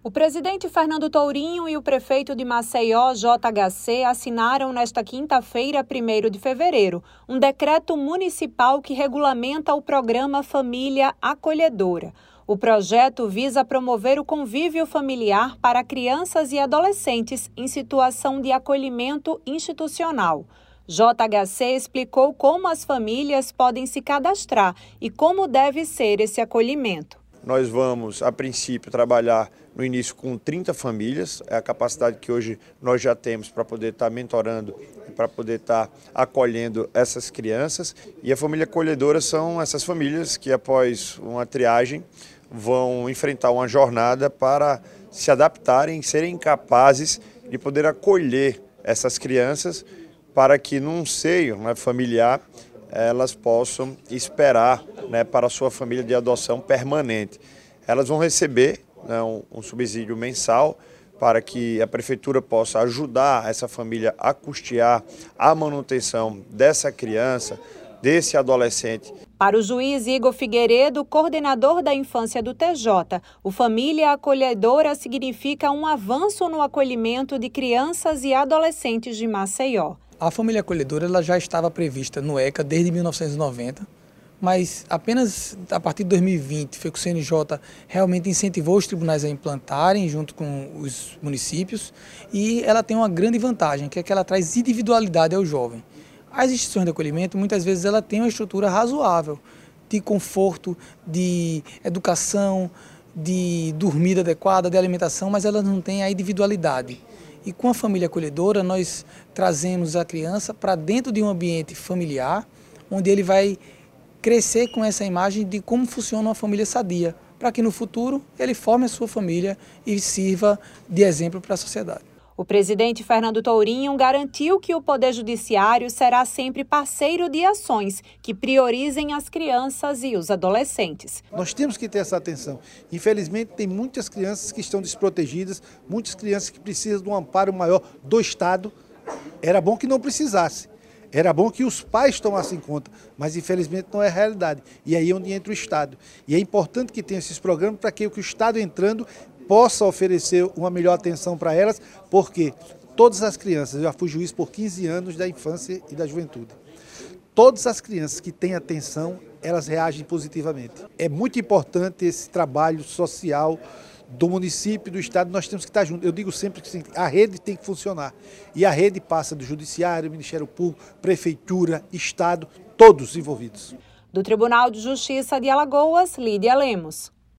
O presidente Fernando Tourinho e o prefeito de Maceió, JHC, assinaram nesta quinta-feira, 1º de fevereiro, um decreto municipal que regulamenta o programa Família Acolhedora. O projeto visa promover o convívio familiar para crianças e adolescentes em situação de acolhimento institucional. JHC explicou como as famílias podem se cadastrar e como deve ser esse acolhimento. Nós vamos, a princípio, trabalhar no início com 30 famílias, é a capacidade que hoje nós já temos para poder estar mentorando e para poder estar acolhendo essas crianças. E a família acolhedora são essas famílias que, após uma triagem, vão enfrentar uma jornada para se adaptarem, serem capazes de poder acolher essas crianças para que, num seio familiar, elas possam esperar para a sua família de adoção permanente. Elas vão receber um subsídio mensal para que a prefeitura possa ajudar essa família a custear a manutenção dessa criança, desse adolescente. Para o juiz Igor Figueiredo, coordenador da infância do TJ, o Família Acolhedora significa um avanço no acolhimento de crianças e adolescentes de Maceió. A família acolhedora ela já estava prevista no ECA desde 1990, mas apenas a partir de 2020 foi que o CNJ realmente incentivou os tribunais a implantarem junto com os municípios, e ela tem uma grande vantagem, que é que ela traz individualidade ao jovem. As instituições de acolhimento, muitas vezes, ela tem uma estrutura razoável de conforto, de educação, de dormida adequada, de alimentação, mas ela não tem a individualidade. E com a família acolhedora, nós trazemos a criança para dentro de um ambiente familiar, onde ele vai crescer com essa imagem de como funciona uma família sadia, para que no futuro ele forme a sua família e sirva de exemplo para a sociedade. O presidente Fernando Tourinho garantiu que o Poder Judiciário será sempre parceiro de ações que priorizem as crianças e os adolescentes. Nós temos que ter essa atenção. Infelizmente, tem muitas crianças que estão desprotegidas, muitas crianças que precisam de um amparo maior do Estado. Era bom que não precisasse. Era bom que os pais tomassem conta, mas infelizmente não é a realidade. E aí é onde entra o Estado. E é importante que tenha esses programas para que o Estado entrando possa oferecer uma melhor atenção para elas, porque todas as crianças, eu já fui juiz por 15 anos da infância e da juventude, todas as crianças que têm atenção, elas reagem positivamente. É muito importante esse trabalho social do município e do Estado, nós temos que estar juntos. Eu digo sempre que a rede tem que funcionar, e a rede passa do Judiciário, Ministério Público, Prefeitura, Estado, todos envolvidos. Do Tribunal de Justiça de Alagoas, Lídia Lemos.